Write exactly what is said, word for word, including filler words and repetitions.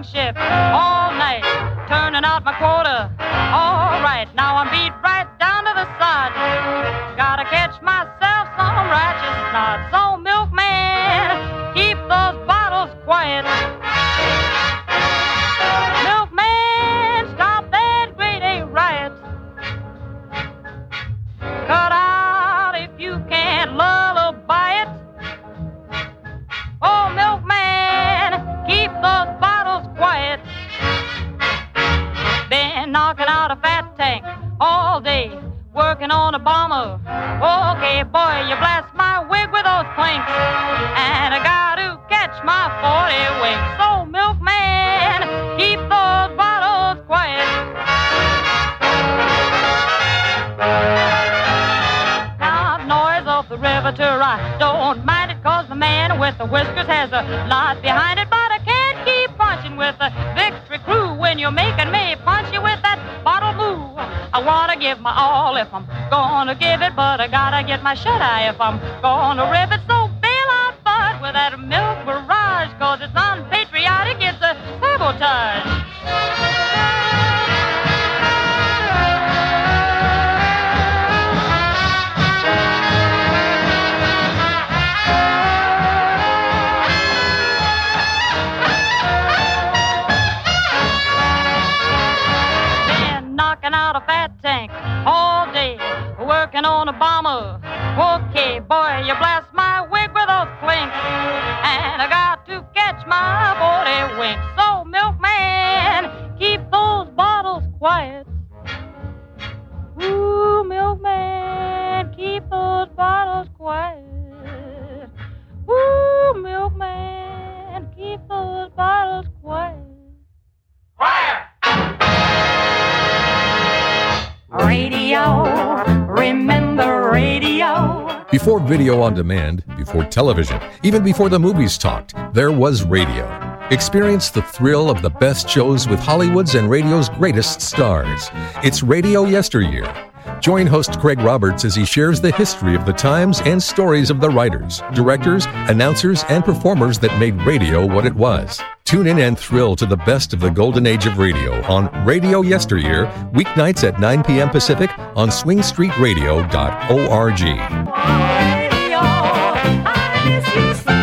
shift all night, turning out my quota. All right, now I'm beat right down to the sod. Gotta catch myself some righteous nod. So, milkman, keep those bottles quiet. Milkman, stop that grade A riot. Cut out if you can't lullaby it. Oh, milkman, keep those bottles quiet. Been knocking out a fat tank all day, working on a bomber. Okay, boy, you blast my wig with those clinks, and I got to catch my forty winks. So, milkman, keep those bottles quiet. Now, noise of the river to right, don't mind it, cause the man with the whiskers has a lot behind it, but I can't keep punching with the victory crew when you're making me punch you with that bottle move. I wanna give my all if I'm gonna give it, but I gotta get my shut-eye if I'm gonna rip it. So bail out, bud, with that milk barrage, cause it's unpatriotic, it's a sabotage. Out a fat tank all day, working on a bomber. Okay, boy, you blast my wig with those clinks, and I got to catch my forty winks. So, milkman, keep those bottles quiet. Ooh, milkman, keep those bottles quiet. Ooh, milkman, keep those bottles quiet. Quiet! Radio, remember radio. Before video on demand, before television, even before the movies talked, there was radio. Experience the thrill of the best shows with Hollywood's and radio's greatest stars. It's Radio Yesteryear. Join host Craig Roberts as he shares the history of the times and stories of the writers, directors, announcers, and performers that made radio what it was. Tune in and thrill to the best of the golden age of radio on Radio Yesteryear, weeknights at nine p.m. Pacific on swing street radio dot org. Radio, I miss you so.